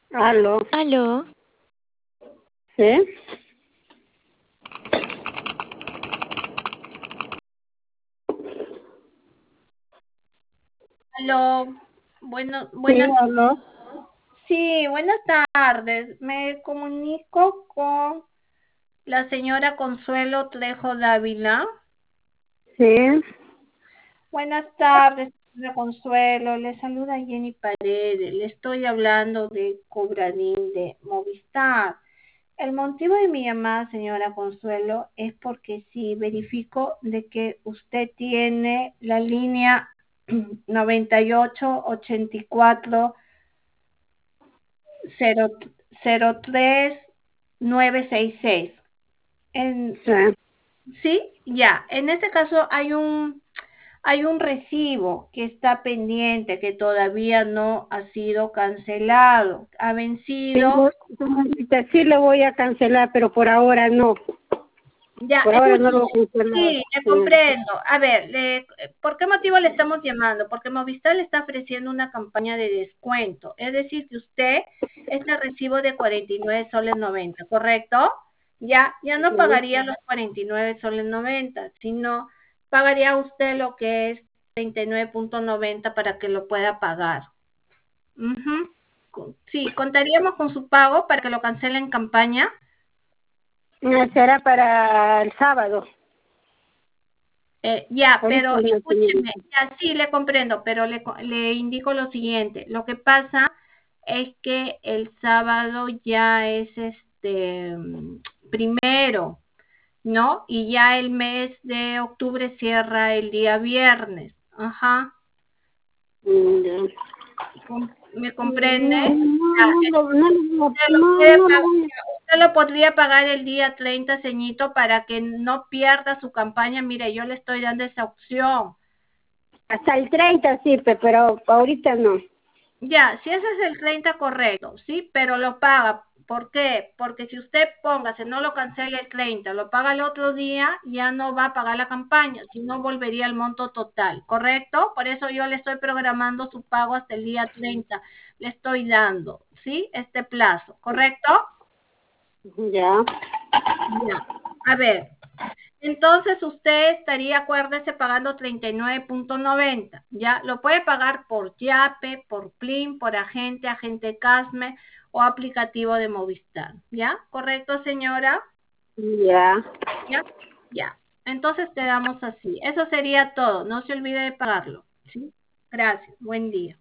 Aló, Aló, ¿sí? Aló, Sí, buenas, aló, sí, buenas tardes. Me comunico con la señora Consuelo Trejo Dávila. sí. Buenas tardes, señora Consuelo. Le saluda Jenny Paredes. Le estoy hablando de Cobradín de Movistar. El motivo de mi llamada, señora Consuelo, es porque sí verifico de que usted tiene la línea 9884 03966. En, Sí. sí, ya. En este caso hay un recibo que está pendiente, que todavía no ha sido cancelado. Ha vencido. Tengo, señorita, sí le voy a cancelar, pero por ahora no. Ya, Por ahora no escúcheme. lo voy a cancelar, Sí, le señorita. comprendo. A ver, ¿por qué motivo le estamos llamando? Porque Movistar le está ofreciendo una campaña de descuento. Es decir, que usted este recibo de 49 soles 90, ¿correcto? Ya no Sí. pagaría los 49 soles 90, sino pagaría usted lo que es 39.90 para que lo pueda pagar. Ujú. Sí, contaríamos con su pago para que lo cancele en campaña. Será para el sábado. Ya, Ahorita pero no, escúcheme, señorita. ya sí le comprendo, pero le indico lo siguiente. Lo que pasa es que el sábado ya es primero, ¿no? Y ya el mes de octubre cierra el día viernes. Ajá. Ya. ¿Me comprende? No, Ya, no lo voy a... usted lo podría pagar el día 30, ceñito, para que no pierda su campaña. Mire, yo le estoy dando esa opción. Hasta el 30 sí, pero ahorita no. Ya, si ese es el 30 correcto, sí, pero lo paga. ¿Por qué? Porque si usted póngase, no lo cancela el 30, lo paga el otro día, ya no va a pagar la campaña, sino volvería al monto total, ¿correcto? Por eso yo le estoy programando su pago hasta el día 30, le estoy dando, ¿sí? Este plazo, ¿correcto? Ya. Ya. A ver, entonces usted estaría, acuérdese, pagando 39.90. Ya lo puede pagar por Yape, por Plin, por agente Casme o aplicativo de Movistar. ¿Ya? ¿Correcto, señora? Ya. ¿Ya? Ya. Entonces quedamos así. Eso sería todo. No se olvide de pagarlo. ¿Sí? Gracias. Buen día.